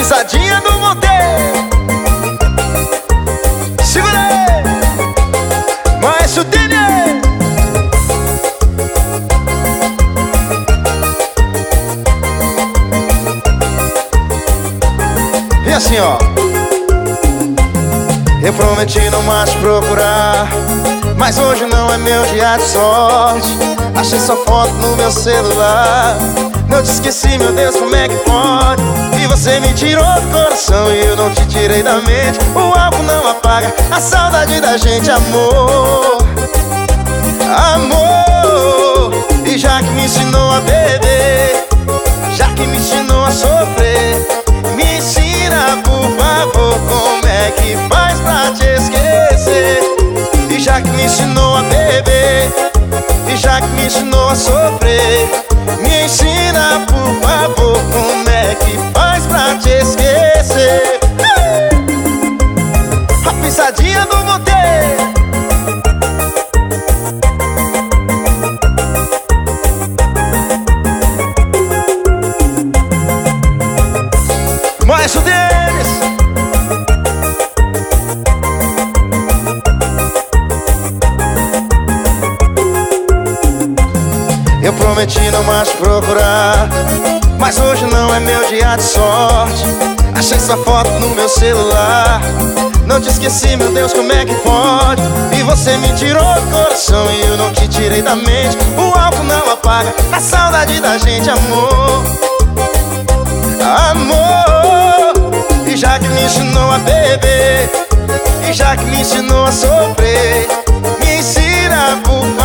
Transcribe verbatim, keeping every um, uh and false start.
pisadinha do Monteiro. Segura aí, Maestro Dene. E assim ó, eu prometi não mais te procurar, mas hoje não é meu dia de sorte. Achei sua foto no meu celular, não te esqueci, meu Deus, como é que pode? E você me tirou do coração e eu não te tirei da mente. O álcool não apaga a saudade da gente, amor. Amor. E já que me ensinou a beber, já que me ensinou a sofrer, me ensina, por favor, como é que faz pra te esquecer. E já que me ensinou a beber, e já que me ensinou a sofrer, me ensina, por favor, como é que faz pra te esquecer. A pisadinha do Monteiro. Maestro Denis. Eu prometi não mais te procurar, mas hoje não é meu dia de sorte. Achei sua foto no meu celular, não te esqueci, meu Deus, como é que pode? E você me tirou do coração e eu não te tirei da mente. O álcool não apaga a saudade da gente, amor. Amor. E já que me ensinou a beber, e já que me ensinou a sofrer, me ensina, por